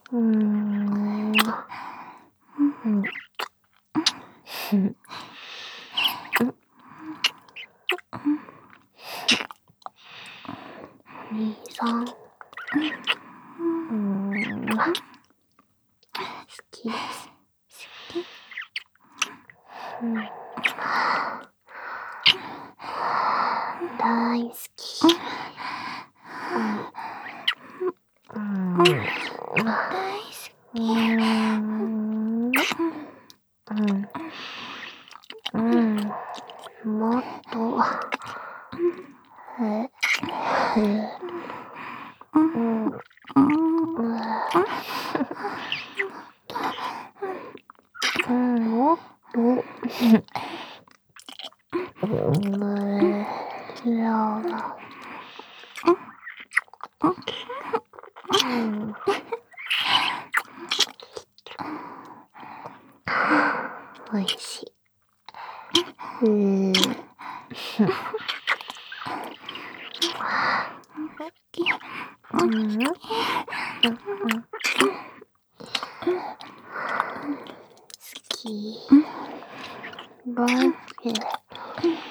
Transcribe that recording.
うん。兄さん。好きです。 好き？ 大好き。 大好き。もっと。もっと。おいしい。好き。大好き。